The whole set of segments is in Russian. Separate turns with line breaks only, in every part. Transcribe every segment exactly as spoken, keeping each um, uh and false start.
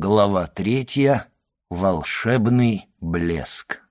Глава третья. Волшебный блеск.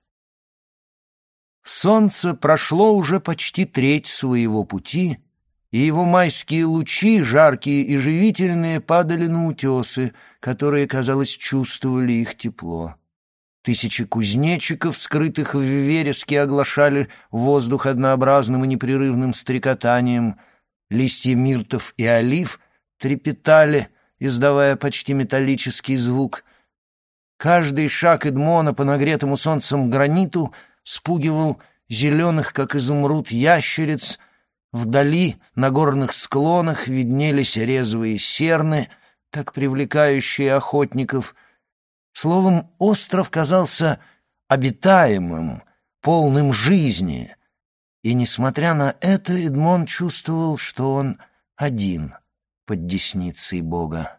Солнце прошло уже почти треть своего пути, и его майские лучи, жаркие и живительные, падали на утесы, которые, казалось, чувствовали их тепло. Тысячи кузнечиков, скрытых в вереске, оглашали воздух однообразным и непрерывным стрекотанием. Листья миртов и олив трепетали, издавая почти металлический звук. Каждый шаг Эдмона по нагретому солнцем граниту спугивал зеленых, как изумруд, ящериц. Вдали, на горных склонах, виднелись резвые серны, так привлекающие охотников. Словом, остров казался обитаемым, полным жизни. И, несмотря на это, Эдмон чувствовал, что он один под десницей Бога.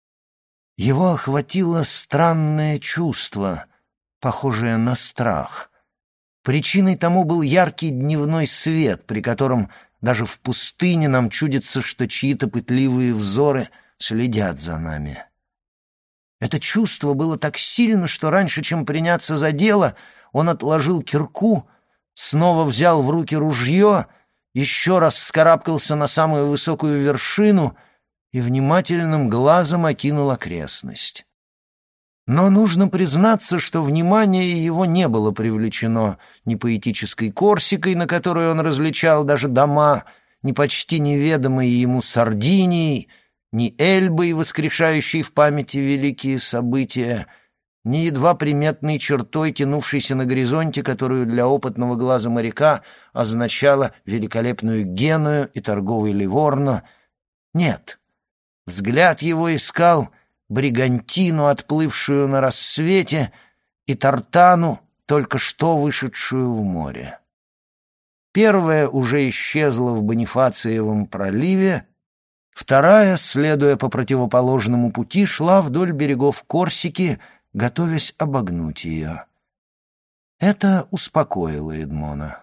Его охватило странное чувство, похожее на страх. Причиной тому был яркий дневной свет, при котором даже в пустыне нам чудится, что чьи-то пытливые взоры следят за нами. Это чувство было так сильно, что раньше, чем приняться за дело, он отложил кирку, снова взял в руки ружье, еще раз вскарабкался на самую высокую вершину и внимательным глазом окинул окрестность. Но нужно признаться, что внимание его не было привлечено ни поэтической Корсикой, на которой он различал даже дома, ни почти неведомой ему Сардинией, ни Эльбой, воскрешающей в памяти великие события, ни едва приметной чертой, тянувшейся на горизонте, которую для опытного глаза моряка означала великолепную Геную и торговый Ливорно. Нет. Взгляд его искал бригантину, отплывшую на рассвете, и тартану, только что вышедшую в море. Первая уже исчезла в Бонифациевом проливе, вторая, следуя по противоположному пути, шла вдоль берегов Корсики, готовясь обогнуть ее. Это успокоило Эдмона.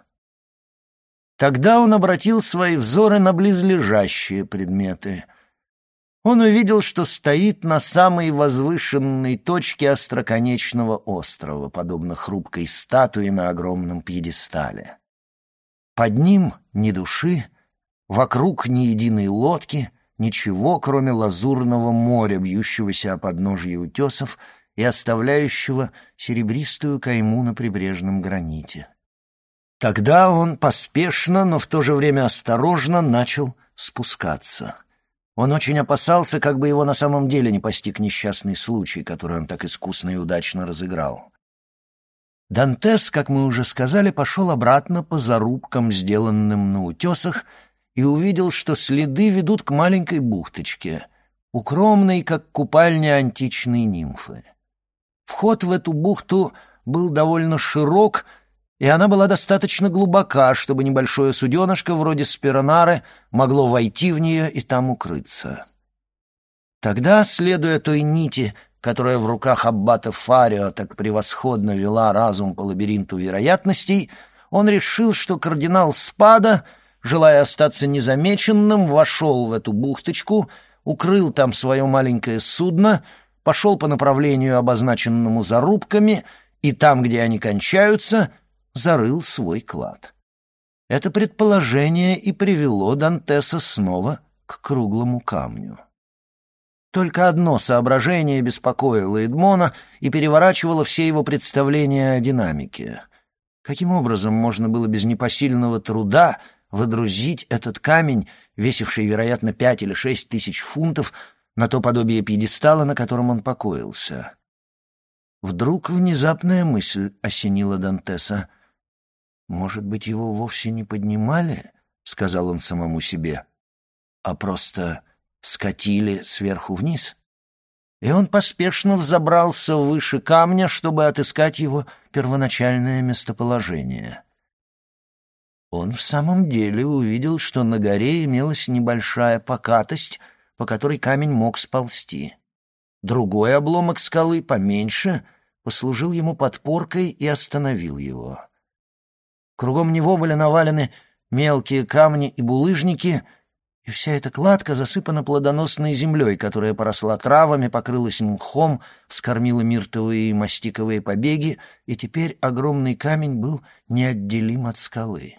Тогда он обратил свои взоры на близлежащие предметы. Он увидел, что стоит на самой возвышенной точке остроконечного острова, подобно хрупкой статуе на огромном пьедестале. Под ним ни души, вокруг ни единой лодки, ничего, кроме лазурного моря, бьющегося о подножье утесов и оставляющего серебристую кайму на прибрежном граните. Тогда он поспешно, но в то же время осторожно начал спускаться. Он очень опасался, как бы его на самом деле не постиг несчастный случай, который он так искусно и удачно разыграл. Дантес, как мы уже сказали, пошел обратно по зарубкам, сделанным на утесах, и увидел, что следы ведут к маленькой бухточке, укромной, как купальня античной нимфы. Вход в эту бухту был довольно широк, и она была достаточно глубока, чтобы небольшое суденышко вроде Спиронары могло войти в нее и там укрыться. Тогда, следуя той нити, которая в руках аббата Фарио так превосходно вела разум по лабиринту вероятностей, он решил, что кардинал Спада, желая остаться незамеченным, вошел в эту бухточку, укрыл там свое маленькое судно, пошел по направлению, обозначенному зарубками, и там, где они кончаются, зарыл свой клад. Это предположение и привело Дантеса снова к круглому камню. Только одно соображение беспокоило Эдмона и переворачивало все его представления о динамике. Каким образом можно было без непосильного труда водрузить этот камень, весивший, вероятно, пять или шесть тысяч фунтов, на то подобие пьедестала, на котором он покоился? Вдруг внезапная мысль осенила Дантеса. «Может быть, его вовсе не поднимали, — сказал он самому себе, — а просто скатили сверху вниз?» И он поспешно взобрался выше камня, чтобы отыскать его первоначальное местоположение. Он в самом деле увидел, что на горе имелась небольшая покатость, по которой камень мог сползти. Другой обломок скалы, поменьше, послужил ему подпоркой и остановил его. Кругом него были навалены мелкие камни и булыжники, и вся эта кладка засыпана плодоносной землей, которая поросла травами, покрылась мхом, вскормила миртовые и мастиковые побеги, и теперь огромный камень был неотделим от скалы.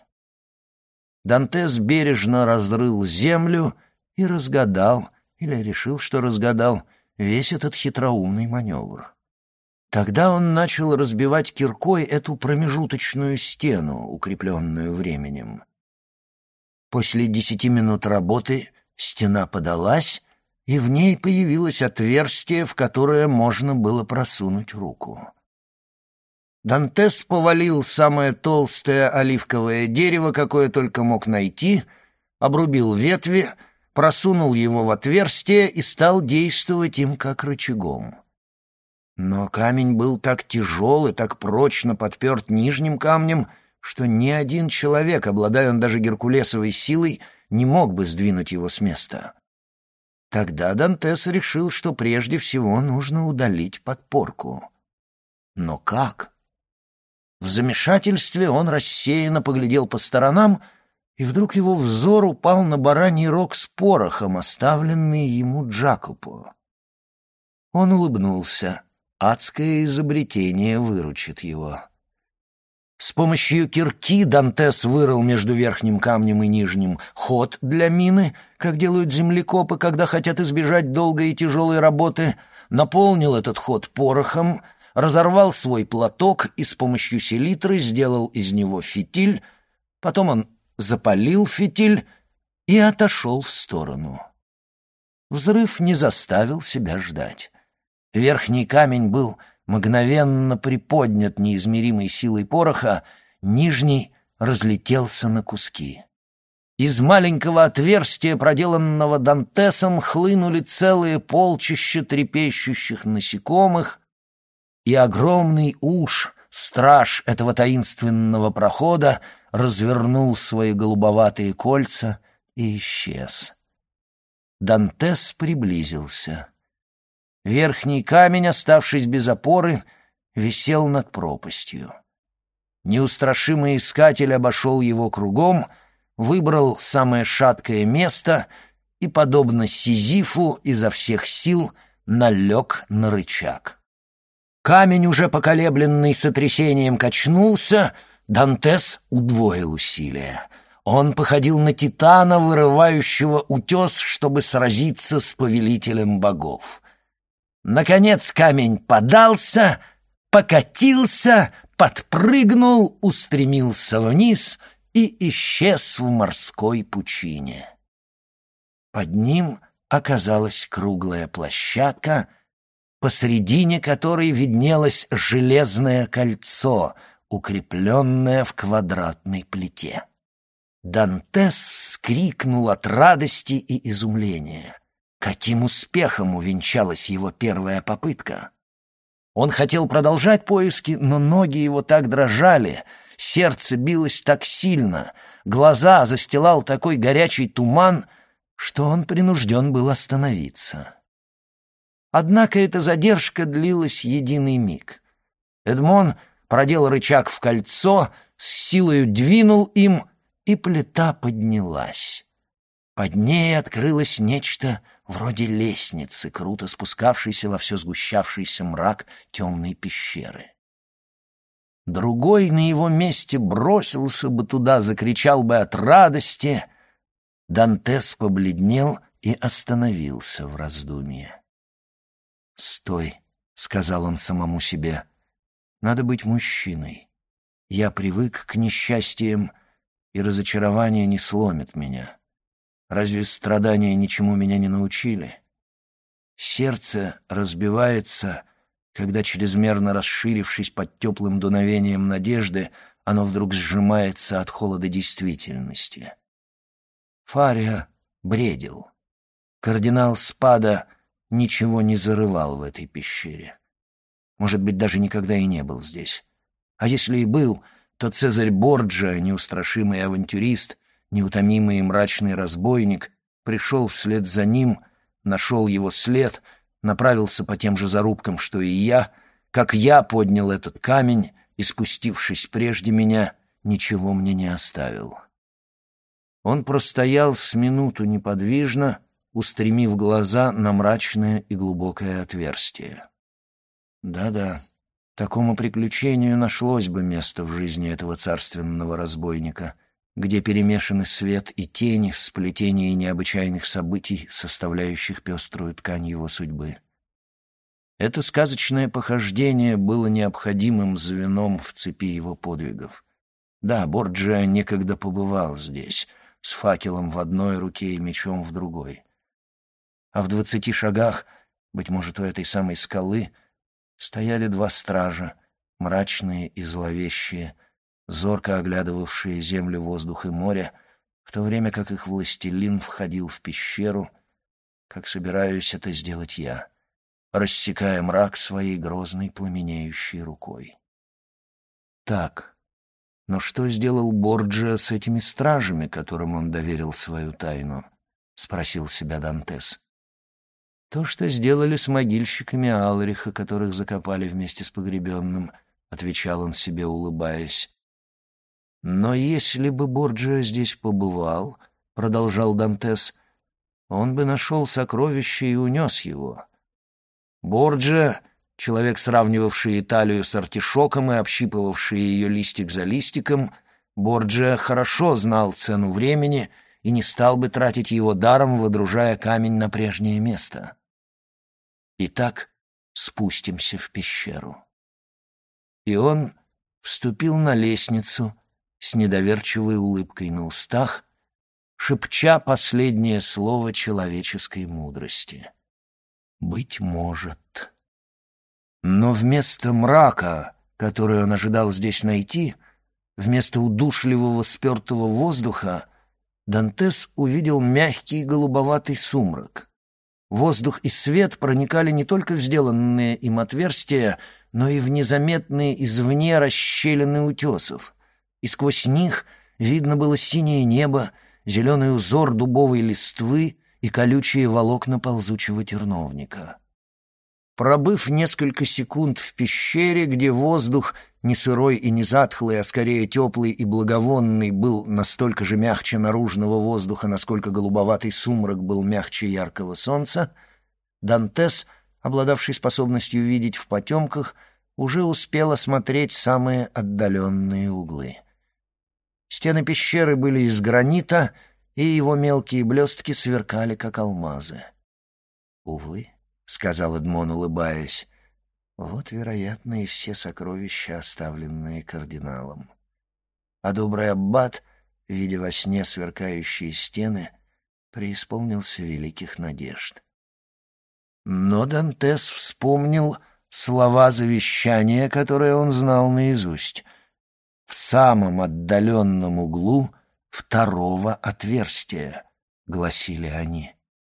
Дантес бережно разрыл землю и разгадал, или решил, что разгадал, весь этот хитроумный маневр. Тогда он начал разбивать киркой эту промежуточную стену, укрепленную временем. После десяти минут работы стена подалась, и в ней появилось отверстие, в которое можно было просунуть руку. Дантес повалил самое толстое оливковое дерево, какое только мог найти, обрубил ветви, просунул его в отверстие и стал действовать им как рычагом. Но камень был так тяжел и так прочно подперт нижним камнем, что ни один человек, обладая он даже геркулесовой силой, не мог бы сдвинуть его с места. Тогда Дантес решил, что прежде всего нужно удалить подпорку. Но как? В замешательстве он рассеянно поглядел по сторонам, и вдруг его взор упал на бараний рог с порохом, оставленный ему Джакопо. Он улыбнулся. Адское изобретение выручит его. С помощью кирки Дантес вырыл между верхним камнем и нижним ход для мины, как делают землекопы, когда хотят избежать долгой и тяжелой работы, наполнил этот ход порохом, разорвал свой платок и с помощью селитры сделал из него фитиль, потом он запалил фитиль и отошел в сторону. Взрыв не заставил себя ждать. Верхний камень был мгновенно приподнят неизмеримой силой пороха, нижний разлетелся на куски. Из маленького отверстия, проделанного Дантесом, хлынули целые полчища трепещущих насекомых, и огромный уж, страж этого таинственного прохода, развернул свои голубоватые кольца и исчез. Дантес приблизился. Верхний камень, оставшись без опоры, висел над пропастью. Неустрашимый искатель обошел его кругом, выбрал самое шаткое место и, подобно Сизифу, изо всех сил налег на рычаг. Камень, уже поколебленный сотрясением, качнулся. Дантес удвоил усилия. Он походил на титана, вырывающего утес, чтобы сразиться с повелителем богов. Наконец камень подался, покатился, подпрыгнул, устремился вниз и исчез в морской пучине. Под ним оказалась круглая площадка, посредине которой виднелось железное кольцо, укрепленное в квадратной плите. Дантес вскрикнул от радости и изумления. Каким успехом увенчалась его первая попытка! Он хотел продолжать поиски, но ноги его так дрожали, сердце билось так сильно, глаза застилал такой горячий туман, что он принужден был остановиться. Однако эта задержка длилась единый миг. Эдмон продел рычаг в кольцо, с силою двинул им, и плита поднялась. Под ней открылось нечто вроде лестницы, круто спускавшейся во все сгущавшийся мрак темной пещеры. Другой на его месте бросился бы туда, закричал бы от радости. Дантес побледнел и остановился в раздумье. «Стой», — сказал он самому себе, — «надо быть мужчиной. Я привык к несчастьям, и разочарование не сломит меня. Разве страдания ничему меня не научили? Сердце разбивается, когда, чрезмерно расширившись под теплым дуновением надежды, оно вдруг сжимается от холода действительности». Фария бредил. Кардинал Спада ничего не зарывал в этой пещере. Может быть, даже никогда и не был здесь. А если и был, то Цезарь Борджиа, неустрашимый авантюрист, неутомимый и мрачный разбойник, пришел вслед за ним, нашел его след, направился по тем же зарубкам, что и я, как я поднял этот камень и, спустившись прежде меня, ничего мне не оставил. Он простоял с минуту неподвижно, устремив глаза на мрачное и глубокое отверстие. Да-да, такому приключению нашлось бы место в жизни этого царственного разбойника, где перемешаны свет и тени в сплетении необычайных событий, составляющих пеструю ткань его судьбы. Это сказочное похождение было необходимым звеном в цепи его подвигов. Да, Борджиа некогда побывал здесь, с факелом в одной руке и мечом в другой. А в двадцати шагах, быть может, у этой самой скалы, стояли два стража, мрачные и зловещие, зорко оглядывавшие землю, воздух и море, в то время как их властелин входил в пещеру, как собираюсь это сделать я, рассекая мрак своей грозной пламенеющей рукой. Так, но что сделал Борджиа с этими стражами, которым он доверил свою тайну? — спросил себя Дантес. То, что сделали с могильщиками Алриха, которых закопали вместе с погребенным, — отвечал он себе, улыбаясь. Но если бы Борджиа здесь побывал, — продолжал Дантес, — он бы нашел сокровище и унес его. Борджиа, человек, сравнивавший Италию с артишоком и общипывавший ее листик за листиком, Борджиа хорошо знал цену времени и не стал бы тратить его даром, водружая камень на прежнее место. Итак, спустимся в пещеру. И он вступил на лестницу с недоверчивой улыбкой на устах, шепча последнее слово человеческой мудрости. «Быть может». Но вместо мрака, который он ожидал здесь найти, вместо удушливого спертого воздуха, Дантес увидел мягкий голубоватый сумрак. Воздух и свет проникали не только в сделанные им отверстия, но и в незаметные извне расщелины утесов, и сквозь них видно было синее небо, зеленый узор дубовой листвы и колючие волокна ползучего терновника. Пробыв несколько секунд в пещере, где воздух, не сырой и не затхлый, а скорее теплый и благовонный, был настолько же мягче наружного воздуха, насколько голубоватый сумрак был мягче яркого солнца, Дантес, обладавший способностью видеть в потемках, уже успел осмотреть самые отдаленные углы. Стены пещеры были из гранита, и его мелкие блестки сверкали, как алмазы. «Увы», — сказал Эдмон, улыбаясь, — «вот, вероятно, и все сокровища, оставленные кардиналом». А добрый аббат, видя во сне сверкающие стены, преисполнился великих надежд. Но Дантес вспомнил слова завещания, которые он знал наизусть. «В самом отдаленном углу второго отверстия», — гласили они.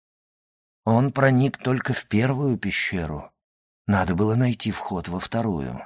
Он проник только в первую пещеру. Надо было найти вход во вторую.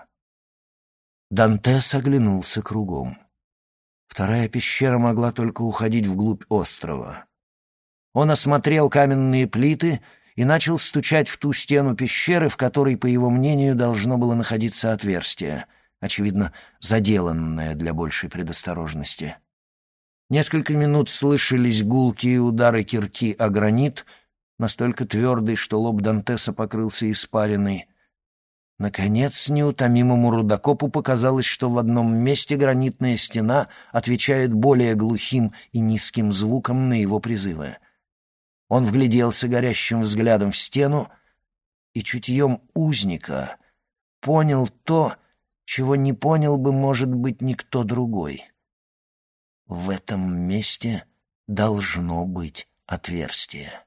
Дантес оглянулся кругом. Вторая пещера могла только уходить вглубь острова. Он осмотрел каменные плиты и начал стучать в ту стену пещеры, в которой, по его мнению, должно было находиться отверстие, очевидно, заделанное для большей предосторожности. Несколько минут слышались гулкие удары кирки о гранит, настолько твердый, что лоб Дантеса покрылся испариной. Наконец, неутомимому рудокопу показалось, что в одном месте гранитная стена отвечает более глухим и низким звуком на его призывы. Он вгляделся горящим взглядом в стену и чутьем узника понял то, чего не понял бы, может быть, никто другой. В этом месте должно быть отверстие.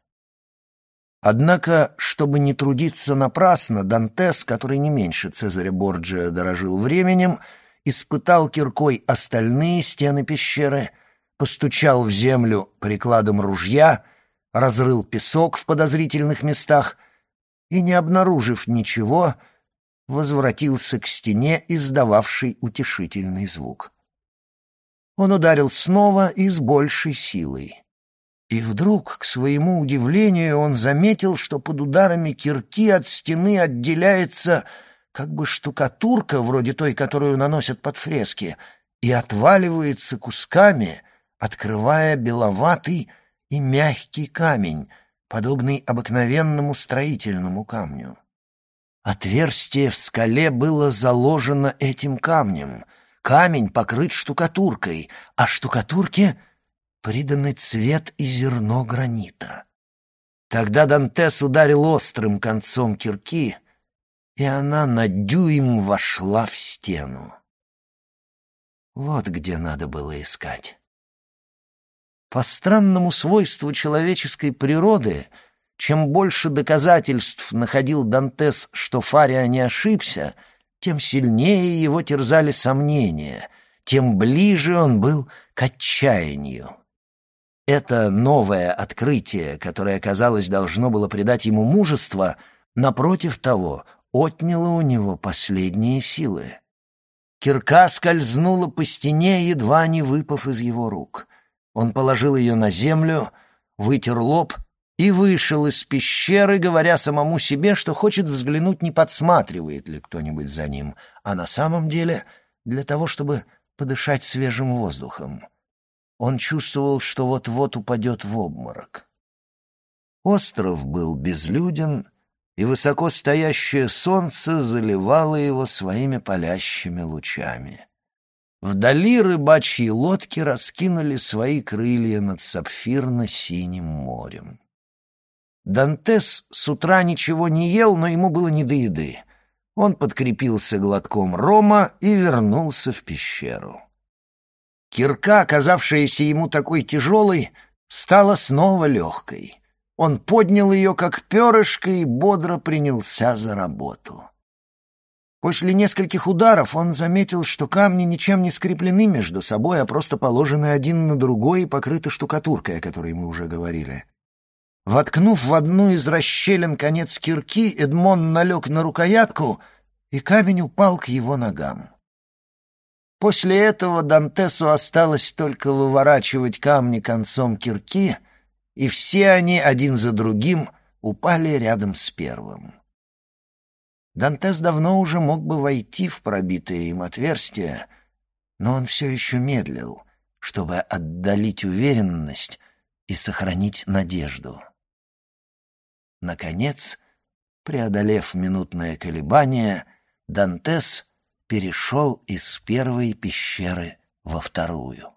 Однако, чтобы не трудиться напрасно, Дантес, который не меньше Цезаря Борджиа дорожил временем, испытал киркой остальные стены пещеры, постучал в землю прикладом ружья, разрыл песок в подозрительных местах и, не обнаружив ничего, возвратился к стене, издававшей утешительный звук. Он ударил снова и с большей силой. И вдруг, к своему удивлению, он заметил, что под ударами кирки от стены отделяется как бы штукатурка, вроде той, которую наносят под фрески, и отваливается кусками, открывая беловатый и мягкий камень, подобный обыкновенному строительному камню. Отверстие в скале было заложено этим камнем. Камень покрыт штукатуркой, а штукатурке приданы цвет и зерно гранита. Тогда Дантес ударил острым концом кирки, и она на дюйм вошла в стену. Вот где надо было искать. По странному свойству человеческой природы, чем больше доказательств находил Дантес, что Фария не ошибся, тем сильнее его терзали сомнения, тем ближе он был к отчаянию. Это новое открытие, которое, казалось, должно было придать ему мужество, напротив того, отняло у него последние силы. Кирка скользнула по стене, едва не выпав из его рук. Он положил ее на землю, вытер лоб и вышел из пещеры, говоря самому себе, что хочет взглянуть, не подсматривает ли кто-нибудь за ним, а на самом деле для того, чтобы подышать свежим воздухом. Он чувствовал, что вот-вот упадет в обморок. Остров был безлюден, и высоко стоящее солнце заливало его своими палящими лучами. Вдали рыбачьи лодки раскинули свои крылья над сапфирно-синим морем. Дантес с утра ничего не ел, но ему было не до еды. Он подкрепился глотком рома и вернулся в пещеру. Кирка, оказавшаяся ему такой тяжелой, стала снова легкой. Он поднял ее, как перышко, и бодро принялся за работу. После нескольких ударов он заметил, что камни ничем не скреплены между собой, а просто положены один на другой и покрыты штукатуркой, о которой мы уже говорили. Воткнув в одну из расщелин конец кирки, Эдмон налег на рукоятку, и камень упал к его ногам. После этого Дантесу осталось только выворачивать камни концом кирки, и все они один за другим упали рядом с первым. Дантес давно уже мог бы войти в пробитое им отверстие, но он все еще медлил, чтобы отдалить уверенность и сохранить надежду. Наконец, преодолев минутное колебание, Дантес перешел из первой пещеры во вторую.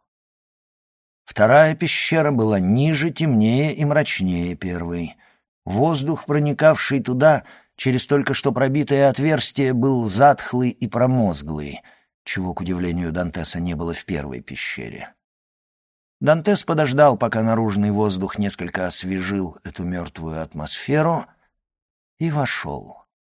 Вторая пещера была ниже, темнее и мрачнее первой. Воздух, проникавший туда через только что пробитое отверстие, был затхлый и промозглый, чего, к удивлению Дантеса, не было в первой пещере. Дантес подождал, пока наружный воздух несколько освежил эту мертвую атмосферу, и вошел.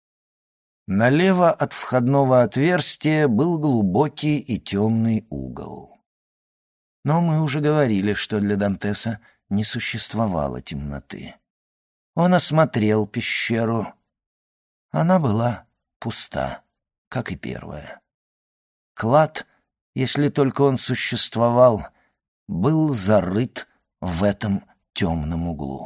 Налево от входного отверстия был глубокий и темный угол. Но мы уже говорили, что для Дантеса не существовало темноты. Он осмотрел пещеру. Она была пуста, как и первая. Клад, если только он существовал, был зарыт в этом темном углу.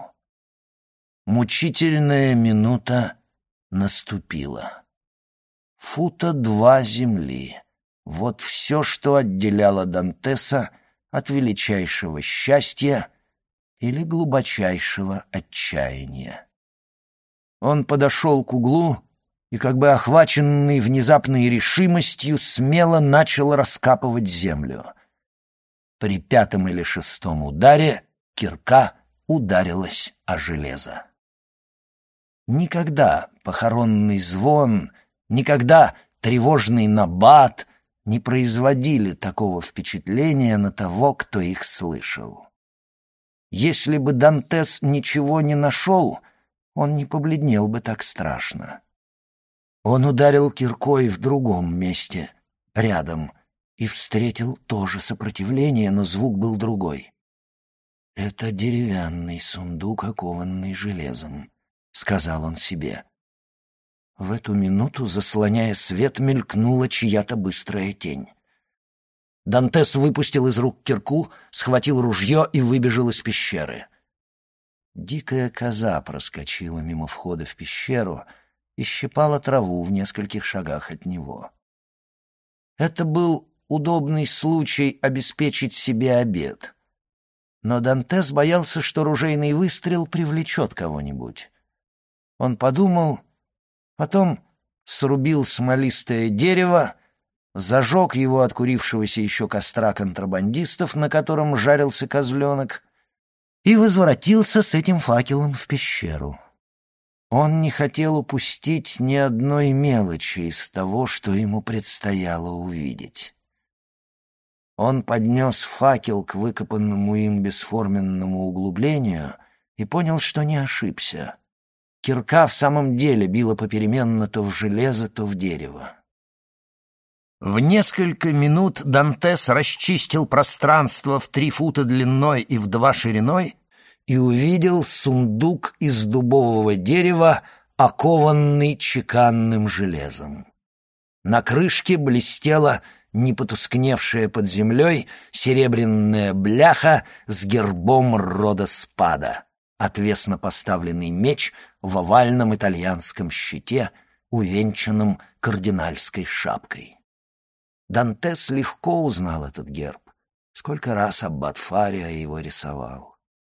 Мучительная минута наступила. Фута два земли. Вот все, что отделяло Дантеса от величайшего счастья или глубочайшего отчаяния. Он подошел к углу и, как бы охваченный внезапной решимостью, смело начал раскапывать землю. При пятом или шестом ударе кирка ударилась о железо. Никогда похоронный звон, никогда тревожный набат не производили такого впечатления на того, кто их слышал. Если бы Дантес ничего не нашел, он не побледнел бы так страшно. Он ударил киркой в другом месте, рядом, и встретил тоже сопротивление, но звук был другой. «Это деревянный сундук, окованный железом», — сказал он себе. В эту минуту, заслоняя свет, мелькнула чья-то быстрая тень. Дантес выпустил из рук кирку, схватил ружье и выбежал из пещеры. Дикая коза проскочила мимо входа в пещеру и щипала траву в нескольких шагах от него. Это был удобный случай обеспечить себе обед. но Дантес боялся, что ружейный выстрел привлечет кого-нибудь. Он подумал, потом срубил смолистое дерево, зажег его от курившегося еще костра контрабандистов, на котором жарился козленок, и возвратился с этим факелом в пещеру. Он не хотел упустить ни одной мелочи из того, что ему предстояло увидеть. Он поднес факел к выкопанному им бесформенному углублению и понял, что не ошибся. Кирка в самом деле била попеременно то в железо, то в дерево. В несколько минут Дантес расчистил пространство в три фута длиной и в два шириной и увидел сундук из дубового дерева, окованный чеканным железом. На крышке блестела непотускневшая под землей серебряная бляха с гербом рода Спада, отвесно поставленный меч в овальном итальянском щите, увенчанном кардинальской шапкой. Дантес легко узнал этот герб. Сколько раз аббат Фария его рисовал.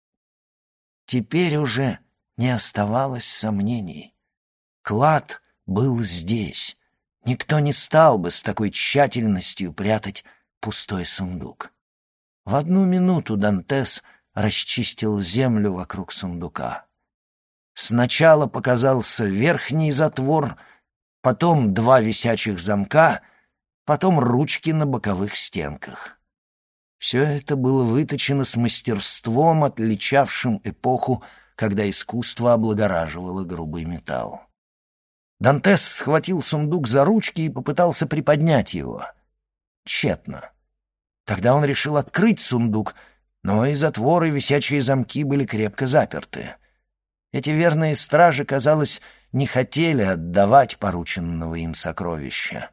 Теперь уже не оставалось сомнений. Клад был здесь. Никто не стал бы с такой тщательностью прятать пустой сундук. В одну минуту Дантес расчистил землю вокруг сундука. Сначала показался верхний затвор, потом два висячих замка, потом ручки на боковых стенках. Все это было выточено с мастерством, отличавшим эпоху, когда искусство облагораживало грубый металл. Дантес схватил сундук за ручки и попытался приподнять его. Тщетно. Тогда он решил открыть сундук, но и затворы, и висячие замки были крепко заперты. Эти верные стражи, казалось, не хотели отдавать порученного им сокровища.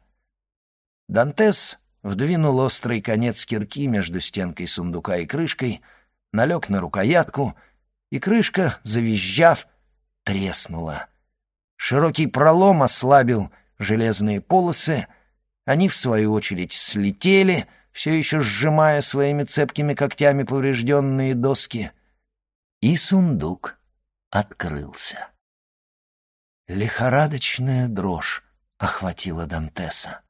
Дантес вдвинул острый конец кирки между стенкой сундука и крышкой, налег на рукоятку, и крышка, завизжав, треснула. Широкий пролом ослабил железные полосы, они, в свою очередь, слетели, все еще сжимая своими цепкими когтями поврежденные доски, и сундук открылся. Лихорадочная дрожь охватила Дантеса.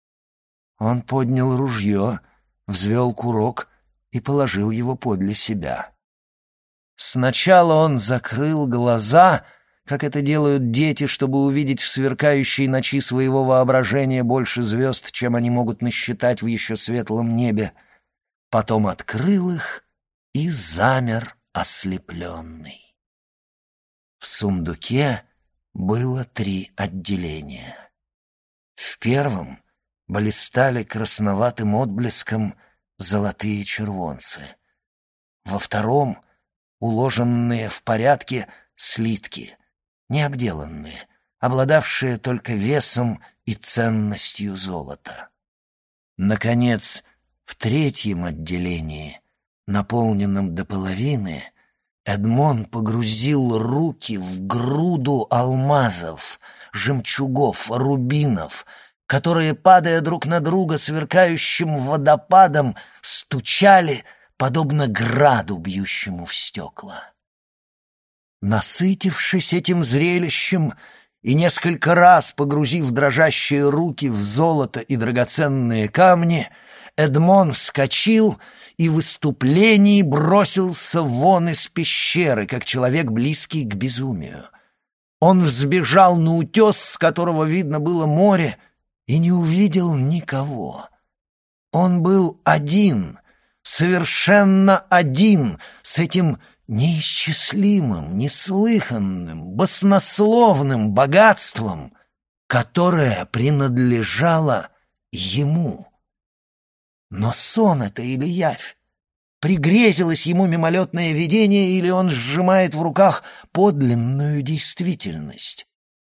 Он поднял ружье, взвел курок и положил его подле себя. Сначала он закрыл глаза, как это делают дети, чтобы увидеть в сверкающей ночи своего воображения больше звезд, чем они могут насчитать в еще светлом небе. Потом открыл их и замер ослепленный. В сундуке было три отделения. В первом блистали красноватым отблеском золотые червонцы. Во втором — уложенные в порядке слитки, необделанные, обладавшие только весом и ценностью золота. Наконец, в третьем отделении, наполненном до половины, Эдмон погрузил руки в груду алмазов, жемчугов, рубинов, которые, падая друг на друга сверкающим водопадом, стучали, подобно граду, бьющему в стекла. Насытившись этим зрелищем и несколько раз погрузив дрожащие руки в золото и драгоценные камни, Эдмон вскочил и в выступлении бросился вон из пещеры, как человек, близкий к безумию. Он взбежал на утес, с которого видно было море, и не увидел никого. Он был один, совершенно один, с этим неисчислимым, неслыханным, баснословным богатством, которое принадлежало ему. Но сон это или явь? Пригрезилось ему мимолетное видение, или он сжимает в руках подлинную действительность?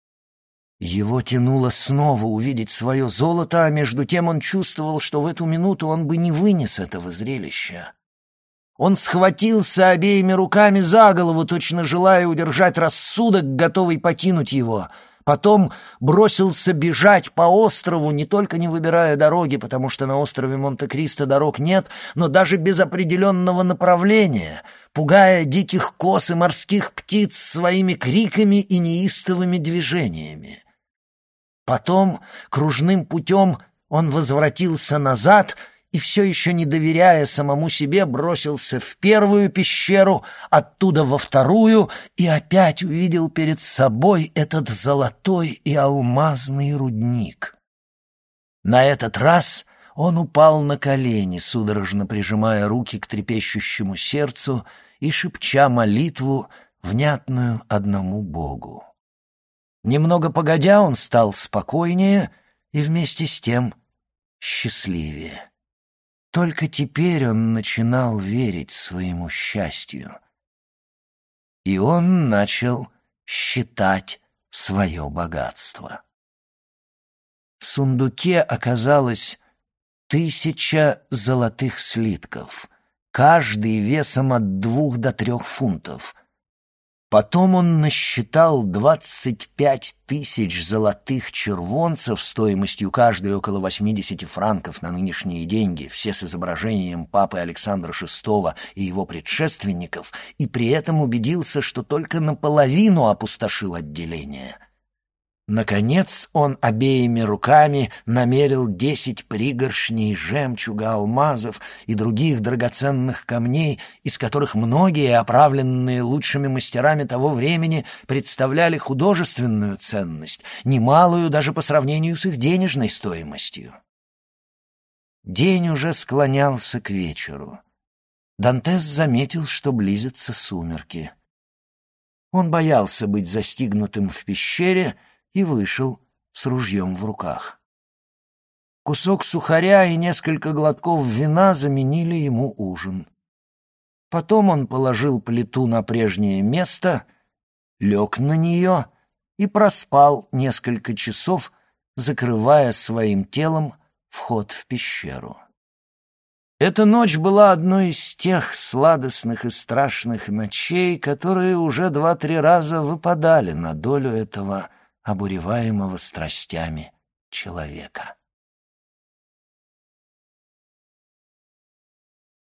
Его тянуло снова увидеть свое золото, а между тем он чувствовал, что в эту минуту он бы не вынес этого зрелища. Он схватился обеими руками за голову, точно желая удержать рассудок, готовый покинуть его. Потом бросился бежать по острову, не только не выбирая дороги, потому что на острове Монте-Кристо дорог нет, но даже без определенного направления, пугая диких коз и морских птиц своими криками и неистовыми движениями. Потом кружным путем он возвратился назад и, все еще не доверяя самому себе, бросился в первую пещеру, оттуда во вторую, и опять увидел перед собой этот золотой и алмазный рудник. На этот раз он упал на колени, судорожно прижимая руки к трепещущему сердцу и шепча молитву, внятную одному Богу. Немного погодя, он стал спокойнее и вместе с тем счастливее. Только теперь он начинал верить своему счастью. И он начал считать свое богатство. В сундуке оказалось тысяча золотых слитков, каждый весом от двух до трех фунтов. Потом он насчитал двадцать пять тысяч золотых червонцев стоимостью каждой около восьмидесяти франков на нынешние деньги, все с изображением папы Александра шестого и его предшественников, и при этом убедился, что только наполовину опустошил отделение. Наконец он обеими руками намерил десять пригоршней жемчуга, алмазов и других драгоценных камней, из которых многие, оправленные лучшими мастерами того времени, представляли художественную ценность, немалую даже по сравнению с их денежной стоимостью. День уже склонялся к вечеру. Дантес заметил, что близятся сумерки. Он боялся быть застигнутым в пещере и вышел с ружьем в руках. Кусок сухаря и несколько глотков вина заменили ему ужин. Потом он положил плиту на прежнее место, лег на нее и проспал несколько часов, закрывая своим телом вход в пещеру. Эта ночь была одной из тех сладостных и страшных ночей, которые уже два-три раза выпадали на долю этого обуреваемого страстями человека.